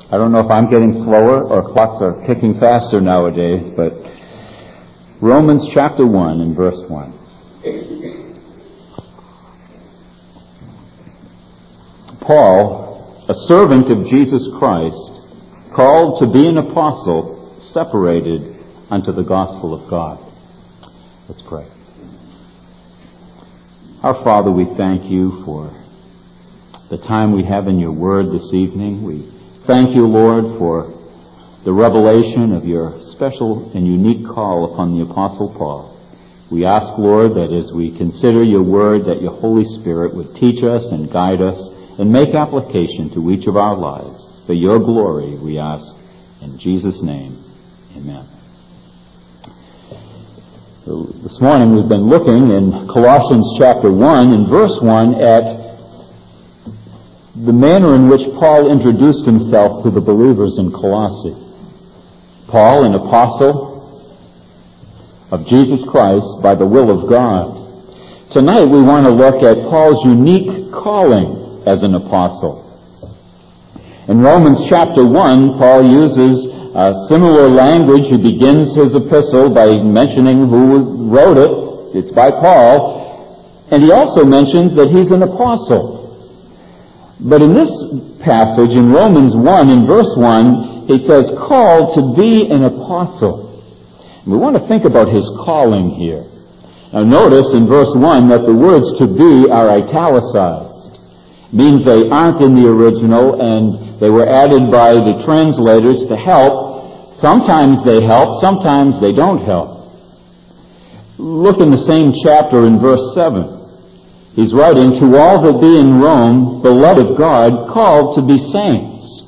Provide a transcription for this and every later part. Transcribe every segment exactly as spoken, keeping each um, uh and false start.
I don't know if I'm getting slower or clocks are ticking faster nowadays, but Romans chapter one and verse one. Paul, a servant of Jesus Christ, called to be an apostle, separated unto the gospel of God. Let's pray. Our Father, we thank you for the time we have in your word this evening. We thank you, Lord, for the revelation of your special and unique call upon the Apostle Paul. We ask, Lord, that as we consider your word, that your Holy Spirit would teach us and guide us and make application to each of our lives. For your glory, we ask in Jesus' name. Amen. So this morning we've been looking in Colossians chapter one and verse one at the manner in which Paul introduced himself to the believers in Colossae. Paul, an apostle of Jesus Christ by the will of God. Tonight we want to look at Paul's unique calling as an apostle. In Romans chapter one, Paul uses a similar language. He begins his epistle by mentioning who wrote it. It's by Paul. And he also mentions that he's an apostle. But in this passage, in Romans one, in verse one, he says, called to be an apostle. And we want to think about his calling here. Now notice in verse one that the words to be are italicized. It means they aren't in the original and they were added by the translators to help. Sometimes they help, sometimes they don't help. Look in the same chapter in verse seven. He's writing, to all that be in Rome, beloved of God, called to be saints.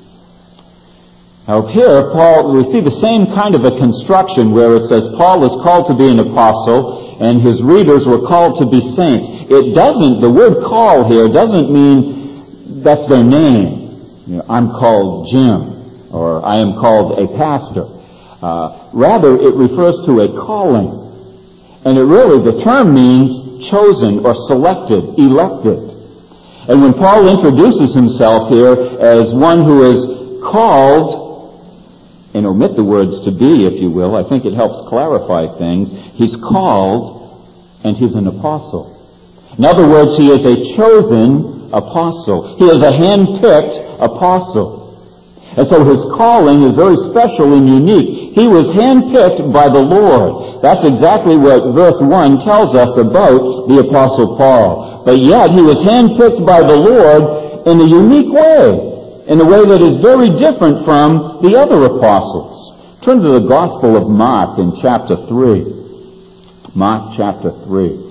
Now here, Paul, we see the same kind of a construction where it says Paul is called to be an apostle and his readers were called to be saints. It doesn't, the word call here doesn't mean that's their name. You know, I'm called Jim, or I am called a pastor. Uh, rather, it refers to a calling. And it really, the term means chosen or selected, elected. And when Paul introduces himself here as one who is called, and omit the words to be, if you will, I think it helps clarify things. He's called and he's an apostle. In other words, he is a chosen apostle. He is a hand-picked apostle. And so his calling is very special and unique. He was handpicked by the Lord. That's exactly what verse one tells us about the Apostle Paul. But yet he was handpicked by the Lord in a unique way, in a way that is very different from the other apostles. Turn to the Gospel of Mark in chapter three. Mark chapter three.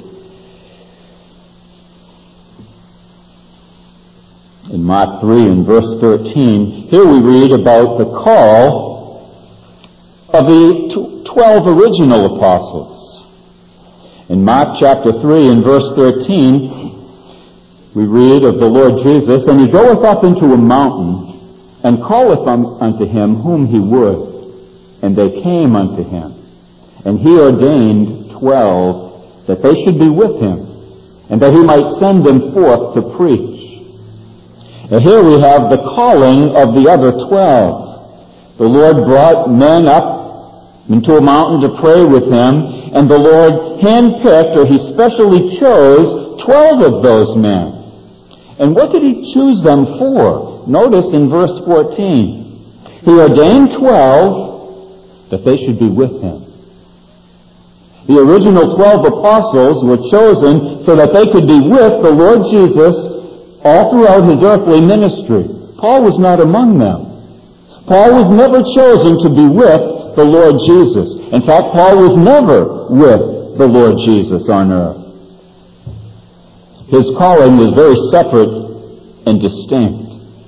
In Mark three and verse thirteen, here we read about the call of the twelve original apostles. In Mark chapter three and verse thirteen, we read of the Lord Jesus, and he goeth up into a mountain, and calleth unto him whom he would. And they came unto him. And he ordained twelve, that they should be with him, and that he might send them forth to preach. And here we have the calling of the other twelve. The Lord brought men up into a mountain to pray with him, and the Lord handpicked, or he specially chose, twelve of those men. And what did he choose them for? Notice in verse fourteen. He ordained twelve that they should be with him. The original twelve apostles were chosen so that they could be with the Lord Jesus all throughout his earthly ministry. Paul was not among them. Paul was never chosen to be with the Lord Jesus. In fact, Paul was never with the Lord Jesus on earth. His calling was very separate and distinct.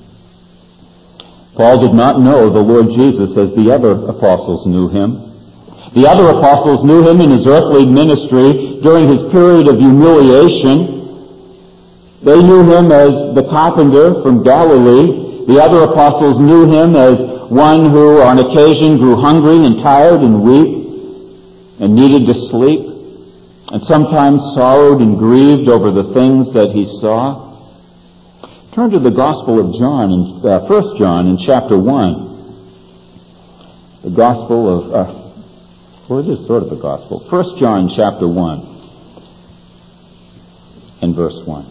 Paul did not know the Lord Jesus as the other apostles knew him. The other apostles knew him in his earthly ministry during his period of humiliation. They knew him as the carpenter from Galilee. The other apostles knew him as one who on occasion grew hungry and tired and weak and needed to sleep, and sometimes sorrowed and grieved over the things that he saw. Turn to the Gospel of John, in uh, First John, in chapter one. The Gospel of, uh, well, it is sort of a Gospel. First John, chapter one, and verse one.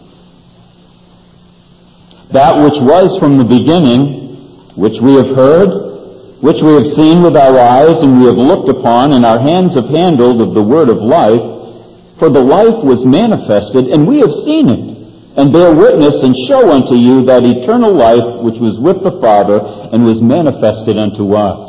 That which was from the beginning, which we have heard, which we have seen with our eyes, and we have looked upon, and our hands have handled of the word of life. For the life was manifested, and we have seen it, and bear witness and show unto you that eternal life which was with the Father and was manifested unto us.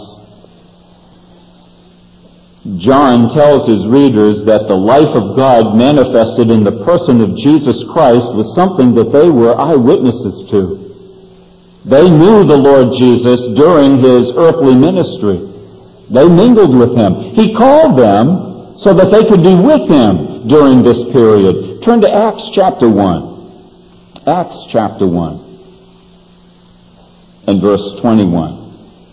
John tells his readers that the life of God manifested in the person of Jesus Christ was something that they were eyewitnesses to. They knew the Lord Jesus during his earthly ministry. They mingled with him. He called them so that they could be with him during this period. Turn to Acts chapter one. Acts chapter one and verse twenty-one.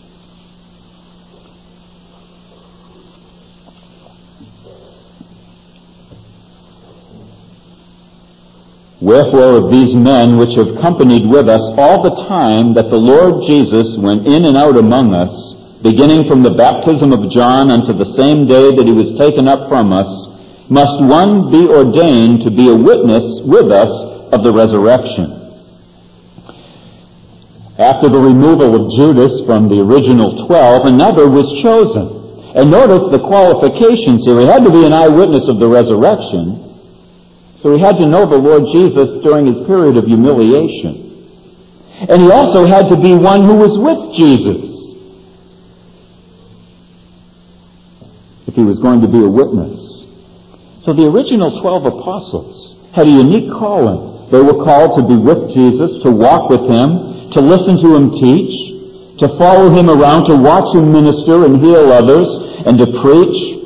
Wherefore of these men which have companied with us all the time that the Lord Jesus went in and out among us, beginning from the baptism of John unto the same day that he was taken up from us, must one be ordained to be a witness with us of the resurrection. After the removal of Judas from the original twelve, another was chosen. And notice the qualifications here. He had to be an eyewitness of the resurrection. So he had to know the Lord Jesus during his period of humiliation. And he also had to be one who was with Jesus if he was going to be a witness. So the original twelve apostles had a unique calling. They were called to be with Jesus, to walk with him, to listen to him teach, to follow him around, to watch him minister and heal others, and to preach.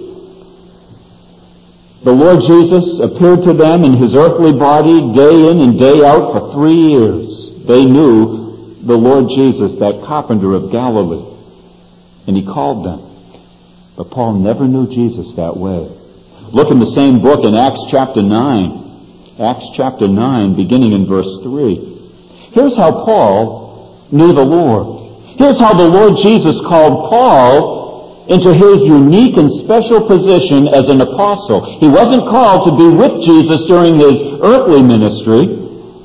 The Lord Jesus appeared to them in his earthly body day in and day out for three years. They knew the Lord Jesus, that carpenter of Galilee, and he called them. But Paul never knew Jesus that way. Look in the same book in Acts chapter nine. Acts chapter nine, beginning in verse three. Here's how Paul knew the Lord. Here's how the Lord Jesus called Paul into his unique and special position as an apostle. He wasn't called to be with Jesus during his earthly ministry.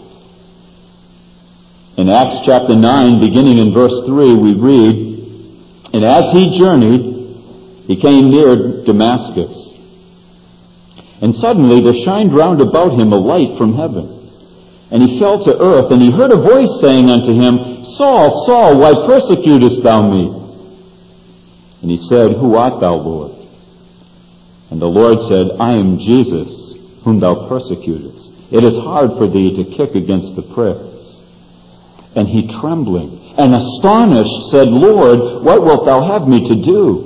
In Acts chapter nine, beginning in verse three, we read, And as he journeyed, he came near Damascus. And suddenly there shined round about him a light from heaven. And he fell to earth, and he heard a voice saying unto him, Saul, Saul, why persecutest thou me? And he said, Who art thou, Lord? And the Lord said, I am Jesus, whom thou persecutest. It is hard for thee to kick against the pricks. And he, trembling and astonished, said, Lord, what wilt thou have me to do?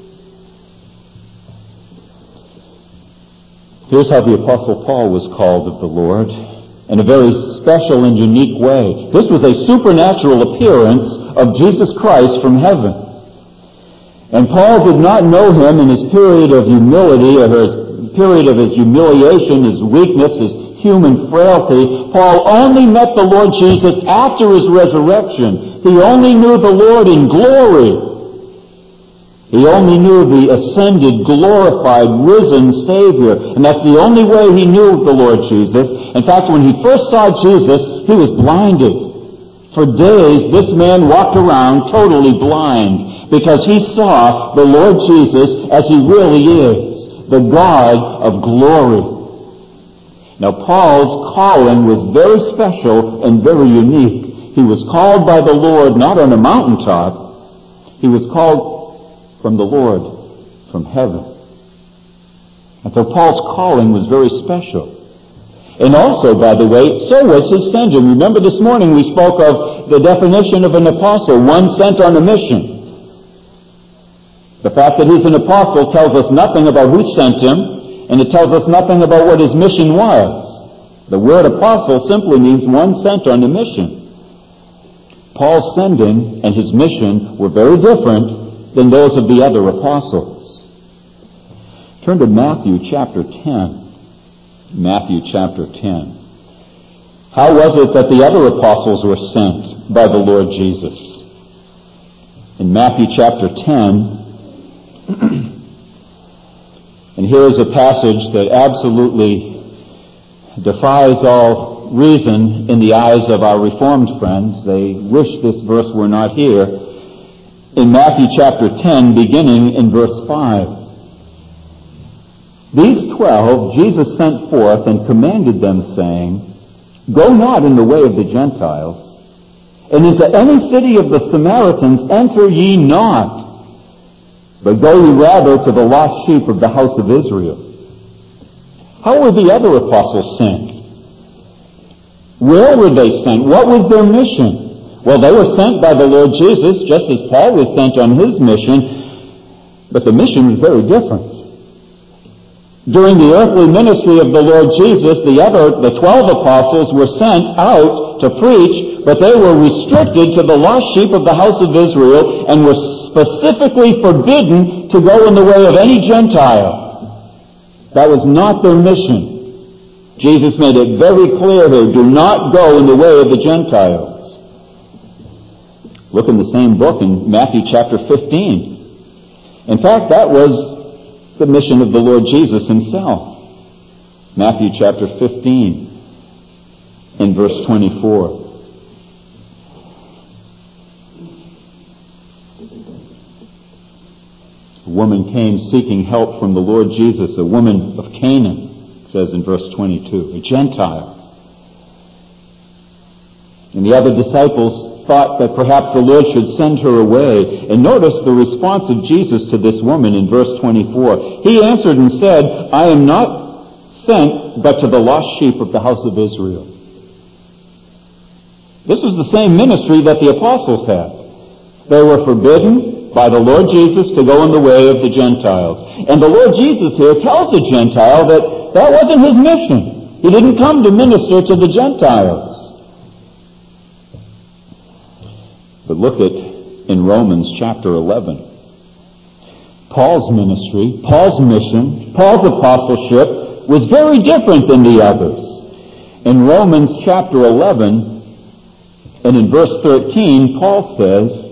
Here's how the Apostle Paul was called of the Lord, in a very special and unique way. This was a supernatural appearance of Jesus Christ from heaven. And Paul did not know him in his period of humility, or his period of his humiliation, his weakness, his human frailty. Paul only met the Lord Jesus after his resurrection. He only knew the Lord in glory. He only knew the ascended, glorified, risen Savior. And that's the only way he knew the Lord Jesus. In fact, when he first saw Jesus, he was blinded. For days, this man walked around totally blind, because he saw the Lord Jesus as he really is, the God of glory. Now, Paul's calling was very special and very unique. He was called by the Lord not on a mountaintop. He was called from the Lord, from heaven. And so Paul's calling was very special. And also, by the way, so was his sending. Remember this morning we spoke of the definition of an apostle, one sent on a mission. The fact that he's an apostle tells us nothing about who sent him, and it tells us nothing about what his mission was. The word apostle simply means one sent on a mission. Paul's sending and his mission were very different than those of the other apostles. Turn to Matthew chapter ten. Matthew chapter ten. How was it that the other apostles were sent by the Lord Jesus? In Matthew chapter ten, and here is a passage that absolutely defies all reason in the eyes of our Reformed friends. They wish this verse were not here. In Matthew chapter ten, beginning in verse five. These twelve Jesus sent forth and commanded them, saying, Go not in the way of the Gentiles, and into any city of the Samaritans enter ye not, but go ye rather to the lost sheep of the house of Israel. How were the other apostles sent? Where were they sent? What was their mission? Well, they were sent by the Lord Jesus, just as Paul was sent on his mission, but the mission was very different. During the earthly ministry of the Lord Jesus, the other, the twelve apostles were sent out to preach, but they were restricted to the lost sheep of the house of Israel and were specifically forbidden to go in the way of any Gentile. That was not their mission. Jesus made it very clear here, do not go in the way of the Gentiles. Look in the same book in Matthew chapter fifteen. In fact, that was the mission of the Lord Jesus himself. Matthew chapter fifteen in verse twenty-four. A woman came seeking help from the Lord Jesus, a woman of Canaan, it says in verse twenty-two, a Gentile. And the other disciples thought that perhaps the Lord should send her away. And notice the response of Jesus to this woman in verse twenty-four. He answered and said, I am not sent but to the lost sheep of the house of Israel. This was the same ministry that the apostles had. They were forbidden by the Lord Jesus to go in the way of the Gentiles. And the Lord Jesus here tells the Gentile that that wasn't his mission. He didn't come to minister to the Gentiles. But look at in Romans chapter eleven. Paul's ministry, Paul's mission, Paul's apostleship was very different than the others. In Romans chapter eleven and in verse thirteen, Paul says,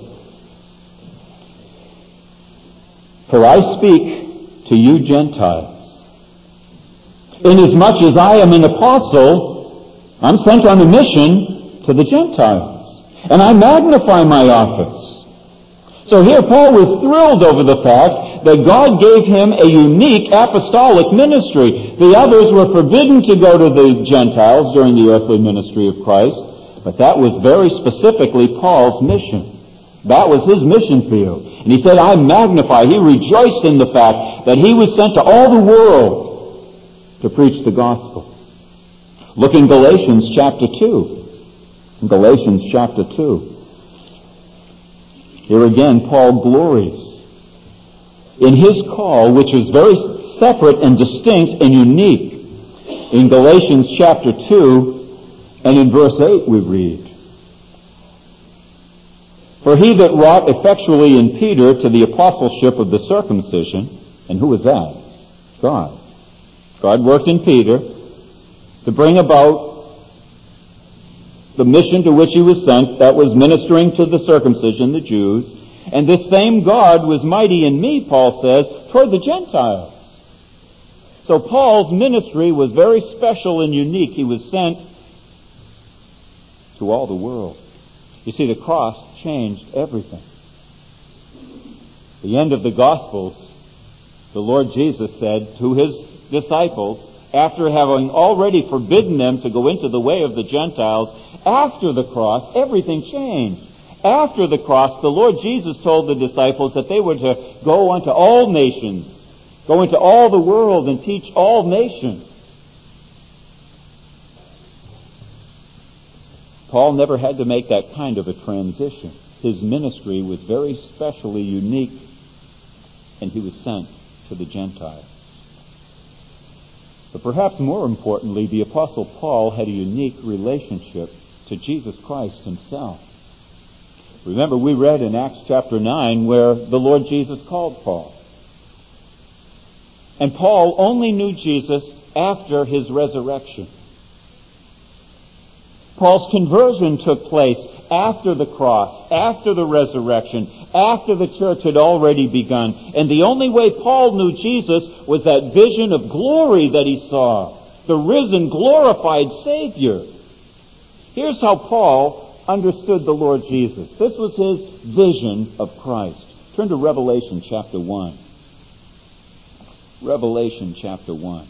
For I speak to you Gentiles. Inasmuch as I am an apostle, I'm sent on a mission to the Gentiles. And I magnify my office. So here Paul was thrilled over the fact that God gave him a unique apostolic ministry. The others were forbidden to go to the Gentiles during the earthly ministry of Christ, but that was very specifically Paul's mission. That was his mission field. And he said, I magnify, he rejoiced in the fact that he was sent to all the world to preach the gospel. Look in Galatians chapter two. Galatians chapter two. Here again, Paul glories in his call, which is very separate and distinct and unique. In Galatians chapter two and in verse eight we read, For he that wrought effectually in Peter to the apostleship of the circumcision, and who was that? God. God worked in Peter to bring about the mission to which he was sent, that was ministering to the circumcision, the Jews. And this same God was mighty in me, Paul says, toward the Gentiles. So Paul's ministry was very special and unique. He was sent to all the world. You see, the cross changed everything. At the end of the Gospels, the Lord Jesus said to his disciples, after having already forbidden them to go into the way of the Gentiles, after the cross, everything changed. After the cross, the Lord Jesus told the disciples that they were to go unto all nations, go into all the world and teach all nations. Paul never had to make that kind of a transition. His ministry was very specially unique, and he was sent to the Gentiles. But perhaps more importantly, the Apostle Paul had a unique relationship to Jesus Christ himself. Remember, we read in Acts chapter nine where the Lord Jesus called Paul. And Paul only knew Jesus after his resurrection. Paul's conversion took place after the cross, after the resurrection, after the church had already begun. And the only way Paul knew Jesus was that vision of glory that he saw, the risen, glorified Savior. Here's how Paul understood the Lord Jesus. This was his vision of Christ. Turn to Revelation chapter one. Revelation chapter one.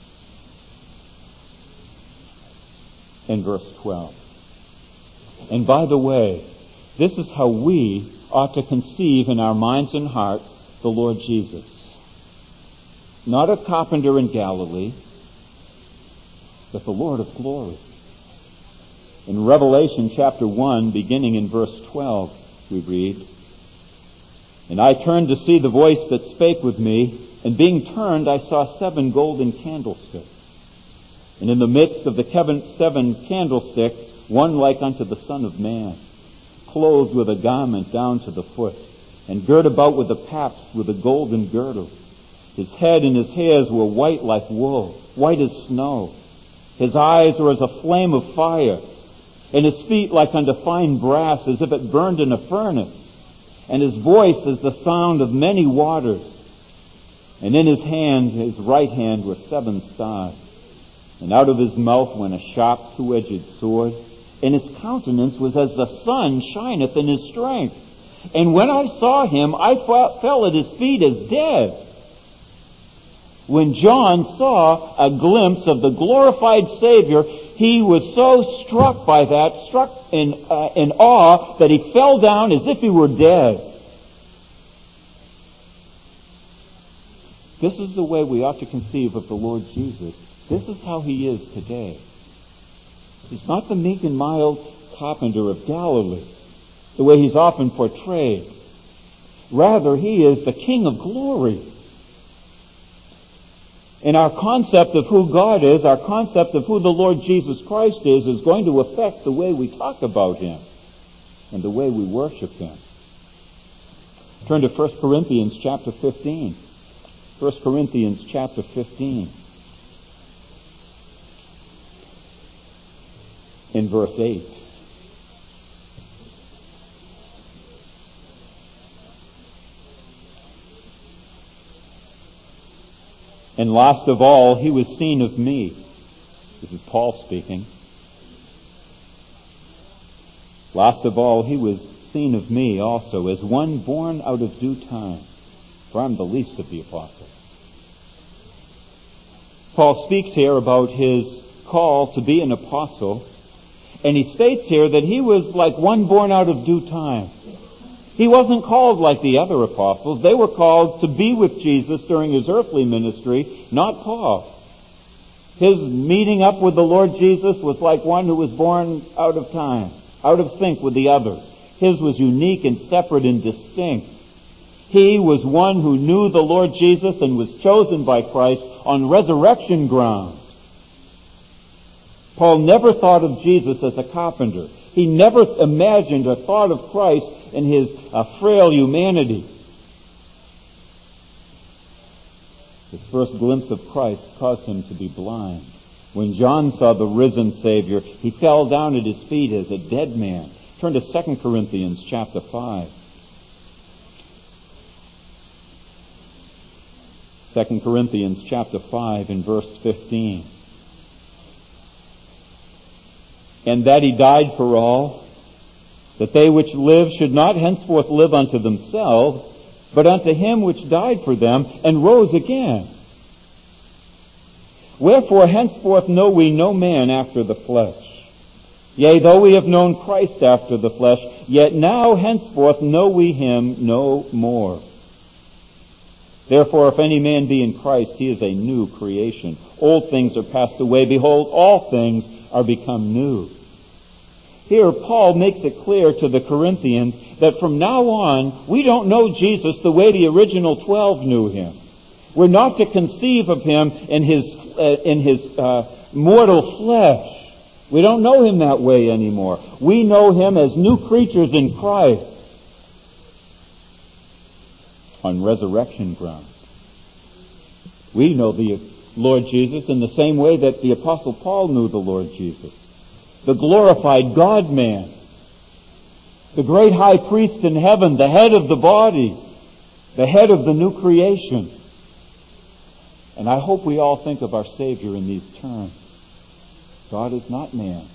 And verse twelve. And by the way, this is how we ought to conceive in our minds and hearts the Lord Jesus. Not a carpenter in Galilee, but the Lord of glory. In Revelation chapter one, beginning in verse twelve, we read, And I turned to see the voice that spake with me, and being turned I saw seven golden candlesticks. And in the midst of the seven candlesticks, one like unto the Son of Man, clothed with a garment down to the foot, and girt about with a paps with a golden girdle. His head and his hairs were white like wool, white as snow. His eyes were as a flame of fire, and his feet like unto fine brass, as if it burned in a furnace. And his voice as the sound of many waters. And in his hand, his right hand, were seven stars. And out of his mouth went a sharp two-edged sword, and his countenance was as the sun shineth in his strength. And when I saw him, I fell at his feet as dead. When John saw a glimpse of the glorified Savior, he was so struck by that, struck in, uh, in awe, that he fell down as if he were dead. This is the way we ought to conceive of the Lord Jesus. This is how he is today. He's not the meek and mild carpenter of Galilee, the way he's often portrayed. Rather, he is the King of glory. And our concept of who God is, our concept of who the Lord Jesus Christ is, is going to affect the way we talk about him and the way we worship him. Turn to First Corinthians chapter fifteen. First Corinthians chapter fifteen. In verse eight. And last of all, he was seen of me. This is Paul speaking. Last of all, he was seen of me also, as one born out of due time. For I'm the least of the apostles. Paul speaks here about his call to be an apostle, and he states here that he was like one born out of due time. He wasn't called like the other apostles. They were called to be with Jesus during his earthly ministry, not Paul. His meeting up with the Lord Jesus was like one who was born out of time, out of sync with the others. His was unique and separate and distinct. He was one who knew the Lord Jesus and was chosen by Christ on resurrection ground. Paul never thought of Jesus as a carpenter. He never imagined or thought of Christ in his uh, frail humanity. His first glimpse of Christ caused him to be blind. When John saw the risen Savior, he fell down at his feet as a dead man. Turn to Second Corinthians chapter five. Second Corinthians chapter five and verse fifteen. And that he died for all, that they which live should not henceforth live unto themselves, but unto him which died for them and rose again. Wherefore henceforth know we no man after the flesh. Yea, though we have known Christ after the flesh, yet now henceforth know we him no more. Therefore, if any man be in Christ, he is a new creation. Old things are passed away. Behold, all things are become new. Here, Paul makes it clear to the Corinthians that from now on, we don't know Jesus the way the original twelve knew him. We're not to conceive of him in his uh, in his uh, mortal flesh. We don't know him that way anymore. We know him as new creatures in Christ on resurrection ground. We know the Lord Jesus in the same way that the Apostle Paul knew the Lord Jesus. the glorified God-man, the great high priest in heaven, the head of the body, the head of the new creation. And I hope we all think of our Savior in these terms. God is not man.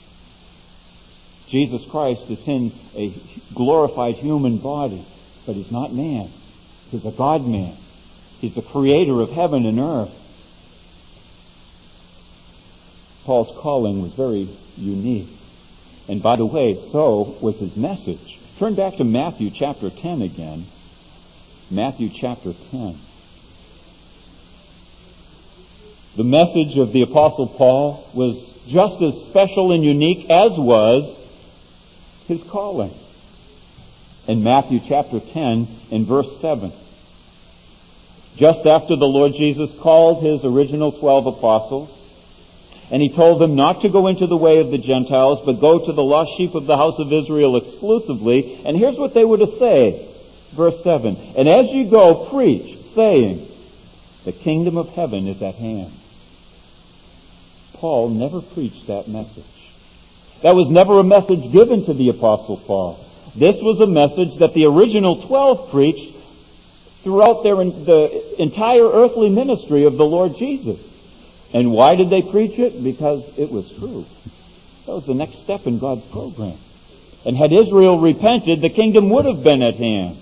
Jesus Christ is in a glorified human body, but He's not man. He's a God-man. He's the creator of heaven and earth. Paul's calling was very unique. And by the way, so was his message. Turn back to Matthew chapter ten again. Matthew chapter ten. The message of the Apostle Paul was just as special and unique as was his calling. In Matthew chapter ten, in verse seven, just after the Lord Jesus called His original twelve apostles, and He told them not to go into the way of the Gentiles, but go to the lost sheep of the house of Israel exclusively. And here's what they were to say. Verse seven, and as you go, preach, saying, the kingdom of heaven is at hand. Paul never preached that message. That was never a message given to the Apostle Paul. This was a message that the original twelve preached throughout their the entire earthly ministry of the Lord Jesus. And why did they preach it? Because it was true. That was the next step in God's program. And had Israel repented, the kingdom would have been at hand.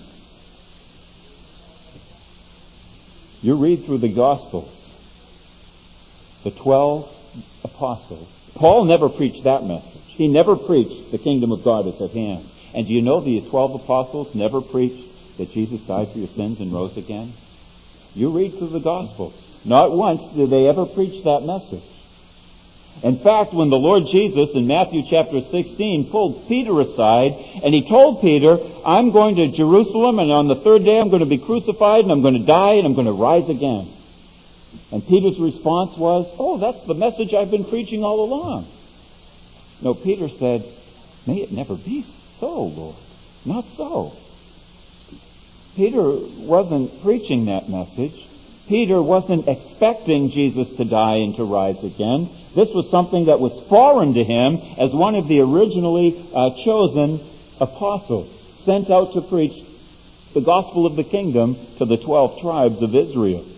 You read through the Gospels, the twelve apostles. Paul never preached that message. He never preached the kingdom of God is at hand. And do you know the twelve apostles never preached that Jesus died for your sins and rose again? You read through the Gospels. Not once did they ever preach that message. In fact, when the Lord Jesus in Matthew chapter sixteen pulled Peter aside and He told Peter, I'm going to Jerusalem and on the third day I'm going to be crucified and I'm going to die and I'm going to rise again. And Peter's response was, oh, that's the message I've been preaching all along. No, Peter said, may it never be so, Lord. Not so. Peter wasn't preaching that message. Peter wasn't expecting Jesus to die and to rise again. This was something that was foreign to him as one of the originally uh, chosen apostles, sent out to preach the gospel of the kingdom to the twelve tribes of Israel.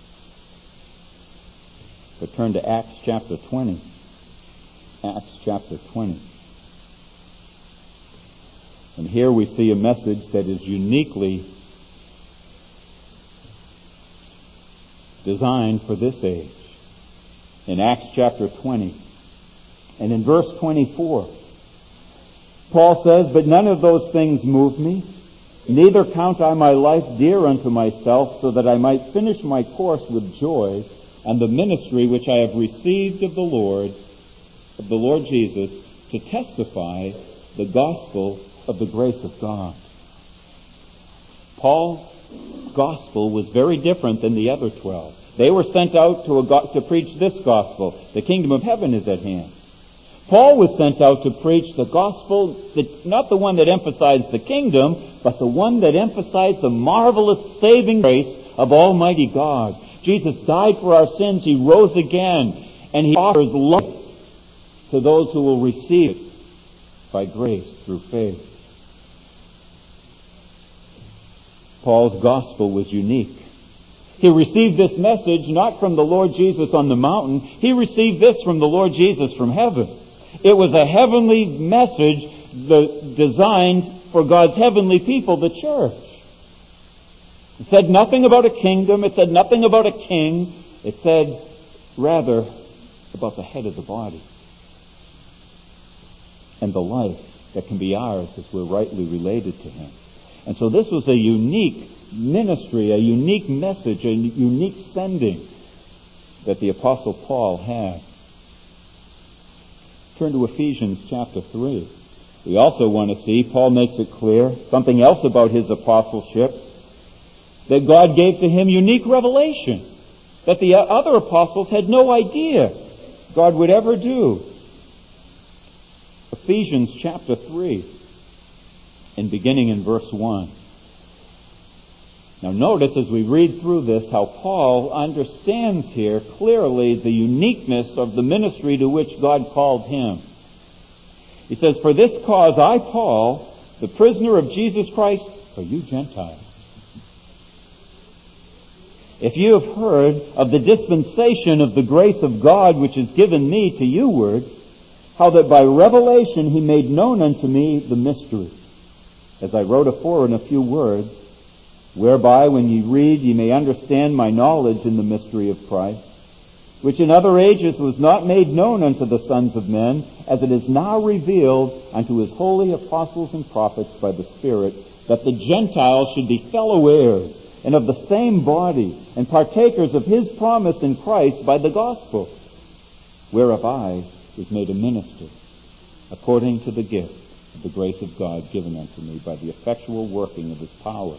But turn to Acts chapter twenty. Acts chapter twenty. And here we see a message that is uniquely designed for this age. In Acts chapter twenty. And in verse twenty-four, Paul says, but none of those things move me, neither count I my life dear unto myself, so that I might finish my course with joy, and the ministry which I have received of the Lord, of the Lord Jesus, to testify the gospel of the grace of God. Paul's gospel was very different than the other twelve. They were sent out to, a go- to preach this gospel. The kingdom of heaven is at hand. Paul was sent out to preach the gospel, that, not the one that emphasized the kingdom, but the one that emphasized the marvelous saving grace of Almighty God. Jesus died for our sins. He rose again. And He offers life to those who will receive it by grace through faith. Paul's gospel was unique. He received this message not from the Lord Jesus on the mountain. He received this from the Lord Jesus from heaven. It was a heavenly message the, designed for God's heavenly people, the church. It said nothing about a kingdom. It said nothing about a king. It said, rather, about the head of the body and the life that can be ours as we're rightly related to Him. And so this was a unique ministry, a unique message, a unique sending that the Apostle Paul had. Turn to Ephesians chapter three. We also want to see, Paul makes it clear, something else about his apostleship, that God gave to him unique revelation that the other apostles had no idea God would ever do. Ephesians chapter three, and beginning in verse one. Now notice as we read through this how Paul understands here clearly the uniqueness of the ministry to which God called him. He says, "For this cause I, Paul, the prisoner of Jesus Christ, for you Gentiles. If you have heard of the dispensation of the grace of God which is given me to you ward, how that by revelation he made known unto me the mystery, as I wrote afore in a few words, whereby when ye read ye may understand my knowledge in the mystery of Christ, which in other ages was not made known unto the sons of men, as it is now revealed unto his holy apostles and prophets by the Spirit, that the Gentiles should be fellow heirs, and of the same body, and partakers of his promise in Christ by the gospel, whereof I was made a minister, according to the gift of the grace of God given unto me by the effectual working of his power."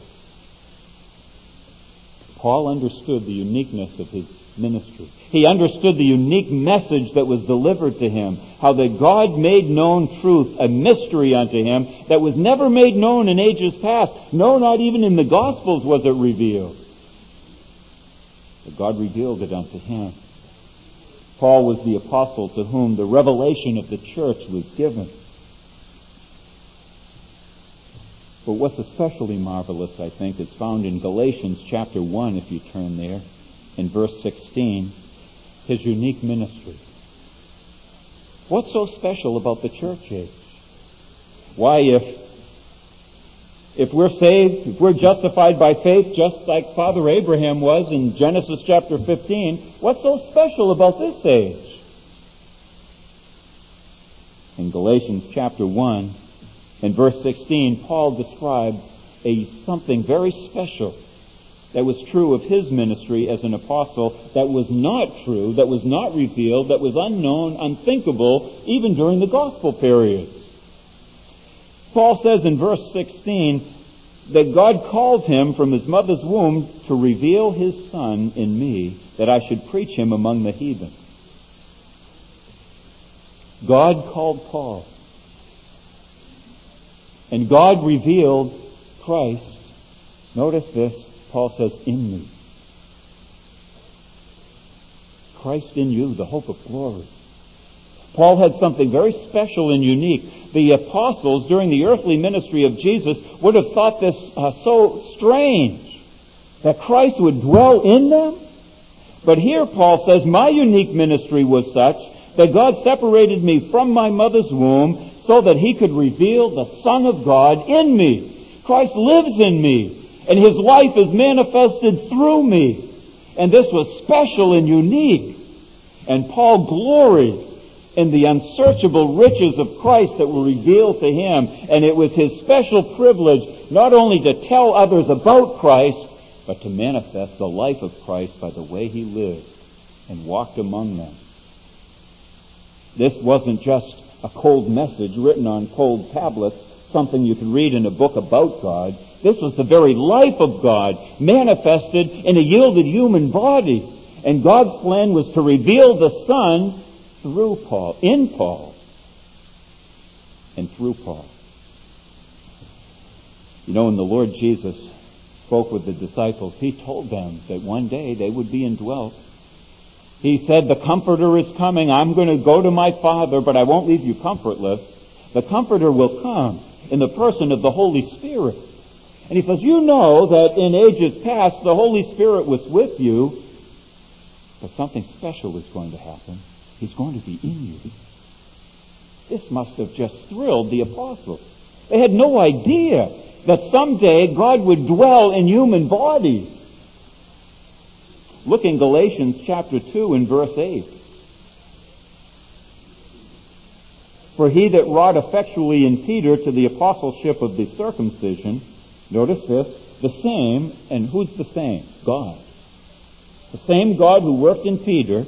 Paul understood the uniqueness of his ministry. He understood the unique message that was delivered to him, how that God made known truth, a mystery unto him that was never made known in ages past. No, not even in the Gospels was it revealed. But God revealed it unto him. Paul was the apostle to whom the revelation of the church was given. But what's especially marvelous, I think, is found in Galatians chapter one, if you turn there, in verse sixteen, his unique ministry. What's so special about the church age? Why, if if we're saved, if we're justified by faith, just like Father Abraham was in Genesis chapter fifteen, what's so special about this age? In Galatians chapter one, in verse sixteen, Paul describes a something very special that was true of his ministry as an apostle, that was not true, that was not revealed, that was unknown, unthinkable, even during the gospel periods. Paul says in verse sixteen that God called him from his mother's womb to reveal his Son in me, that I should preach him among the heathen. God called Paul. And God revealed Christ. Notice this. Paul says, in me. Christ in you, the hope of glory. Paul had something very special and unique. The apostles, during the earthly ministry of Jesus, would have thought this uh, so strange, that Christ would dwell in them. But here Paul says, my unique ministry was such that God separated me from my mother's womb so that he could reveal the Son of God in me. Christ lives in me. And his life is manifested through me. And this was special and unique. And Paul gloried in the unsearchable riches of Christ that were revealed to him. And it was his special privilege not only to tell others about Christ, but to manifest the life of Christ by the way he lived and walked among them. This wasn't just a cold message written on cold tablets, something you could read in a book about God. This was the very life of God manifested in a yielded human body. And God's plan was to reveal the Son through Paul, in Paul, and through Paul. You know, when the Lord Jesus spoke with the disciples, he told them that one day they would be indwelt. He said, the Comforter is coming. I'm going to go to my Father, but I won't leave you comfortless. The Comforter will come in the person of the Holy Spirit. And he says, you know that in ages past the Holy Spirit was with you, but something special is going to happen. He's going to be in you. This must have just thrilled the apostles. They had no idea that someday God would dwell in human bodies. Look in Galatians chapter two and verse eight. For he that wrought effectually in Peter to the apostleship of the circumcision, notice this, the same, and who's the same? God. The same God who worked in Peter,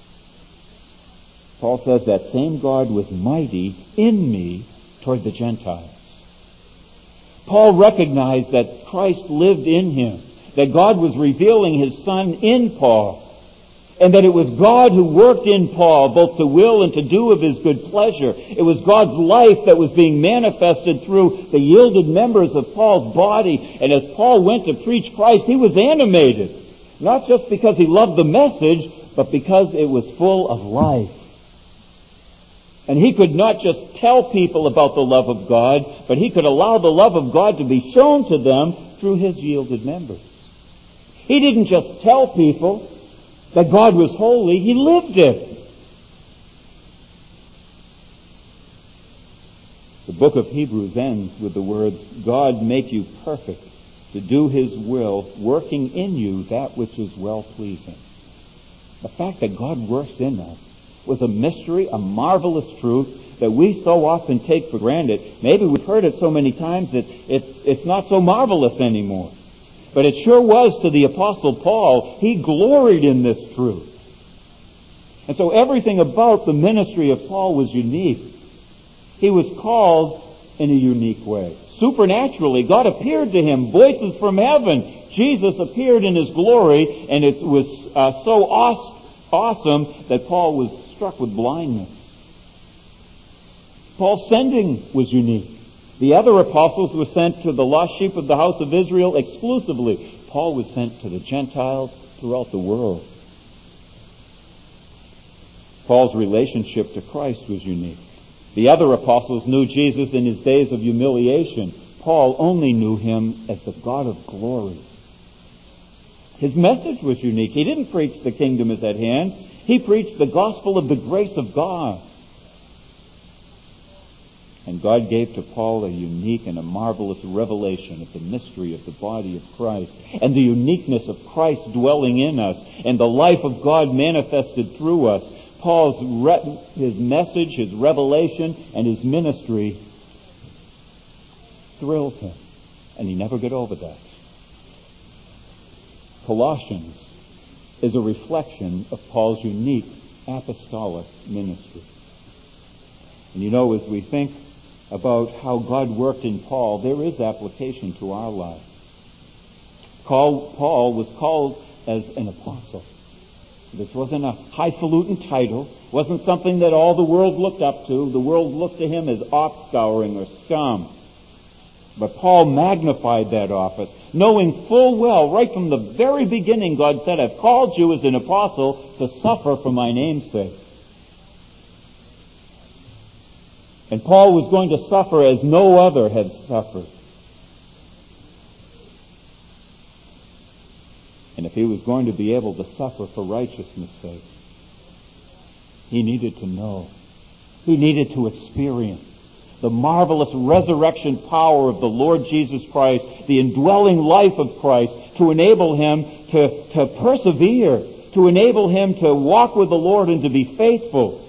Paul says that same God was mighty in me toward the Gentiles. Paul recognized that Christ lived in him, that God was revealing his Son in Paul, and that it was God who worked in Paul both to will and to do of his good pleasure. It was God's life that was being manifested through the yielded members of Paul's body. And as Paul went to preach Christ, he was animated. Not just because he loved the message, but because it was full of life. And he could not just tell people about the love of God, but he could allow the love of God to be shown to them through his yielded members. He didn't just tell people that God was holy, he lived it. The book of Hebrews ends with the words, God make you perfect to do his will, working in you that which is well-pleasing. The fact that God works in us was a mystery, a marvelous truth that we so often take for granted. Maybe we've heard it so many times that it's, it's not so marvelous anymore. But it sure was to the Apostle Paul. He gloried in this truth. And so everything about the ministry of Paul was unique. He was called in a unique way. Supernaturally, God appeared to him, voices from heaven. Jesus appeared in his glory, and it was uh, so awesome. Awesome that Paul was struck with blindness. Paul's sending was unique. The other apostles were sent to the lost sheep of the house of Israel exclusively. Paul was sent to the Gentiles throughout the world. Paul's relationship to Christ was unique. The other apostles knew Jesus in his days of humiliation. Paul only knew him as the God of glory. His message was unique. He didn't preach the kingdom is at hand. He preached the gospel of the grace of God. And God gave to Paul a unique and a marvelous revelation of the mystery of the body of Christ and the uniqueness of Christ dwelling in us and the life of God manifested through us. Paul's re- his message, his revelation, and his ministry thrilled him. And he never got over that. Colossians is a reflection of Paul's unique apostolic ministry. And you know, as we think about how God worked in Paul, there is application to our lives. Paul was called as an apostle. This wasn't a highfalutin title. It wasn't something that all the world looked up to. The world looked to him as ox scouring or scum. But Paul magnified that office, knowing full well, right from the very beginning, God said, I've called you as an apostle to suffer for my name's sake. And Paul was going to suffer as no other had suffered. And if he was going to be able to suffer for righteousness' sake, he needed to know. He needed to experience the marvelous resurrection power of the Lord Jesus Christ, the indwelling life of Christ, to enable him to, to persevere, to enable him to walk with the Lord and to be faithful,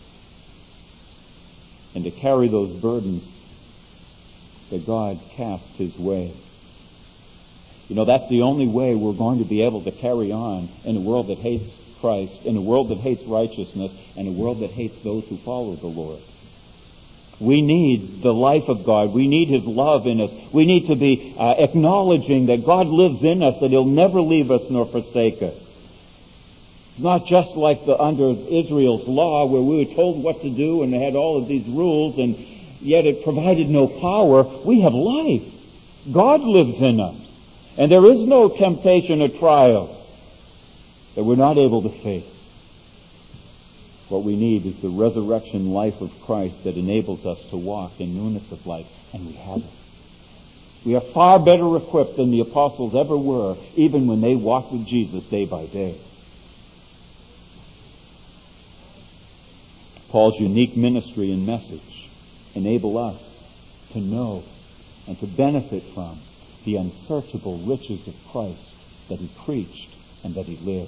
and to carry those burdens that God cast his way. You know, that's the only way we're going to be able to carry on in a world that hates Christ, in a world that hates righteousness, and a world that hates those who follow the Lord. We need the life of God. We need his love in us. We need to be uh, acknowledging that God lives in us, that he'll never leave us nor forsake us. It's not just like the under Israel's law where we were told what to do and they had all of these rules and yet it provided no power. We have life. God lives in us. And there is no temptation or trial that we're not able to face. What we need is the resurrection life of Christ that enables us to walk in newness of life, and we have it. We are far better equipped than the apostles ever were, even when they walked with Jesus day by day. Paul's unique ministry and message enable us to know and to benefit from the unsearchable riches of Christ that he preached and that he lived.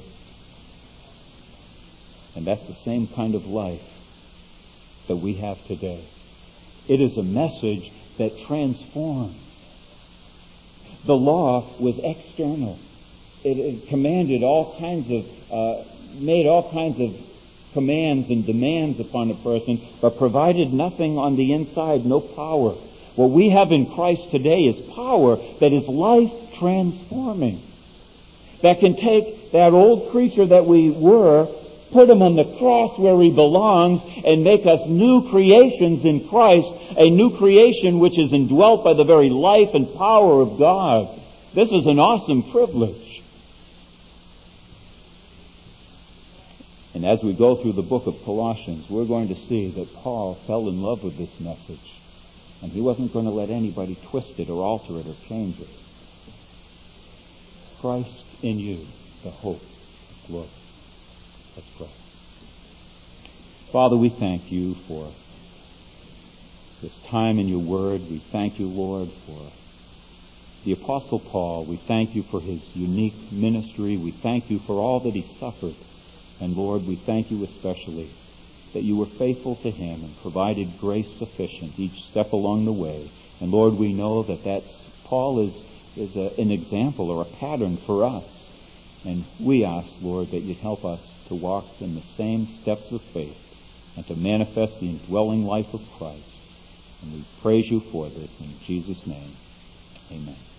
And that's the same kind of life that we have today. It is a message that transforms. The law was external. It, it commanded all kinds of, uh, made all kinds of commands and demands upon a person, but provided nothing on the inside, no power. What we have in Christ today is power that is life transforming. That can take that old creature that we were, put him on the cross where he belongs, and make us new creations in Christ, a new creation which is indwelt by the very life and power of God. This is an awesome privilege. And as we go through the book of Colossians, we're going to see that Paul fell in love with this message, and he wasn't going to let anybody twist it or alter it or change it. Christ in you, the hope of glory. Let's pray. Father, we thank you for this time in your word. We thank you, Lord, for the Apostle Paul. We thank you for his unique ministry. We thank you for all that he suffered. And Lord, we thank you especially that you were faithful to him and provided grace sufficient each step along the way. And Lord, we know that that's, Paul is, is a, an example or a pattern for us. And we ask, Lord, that you'd help us to walk in the same steps of faith and to manifest the indwelling life of Christ. And we praise you for this in Jesus' name. Amen.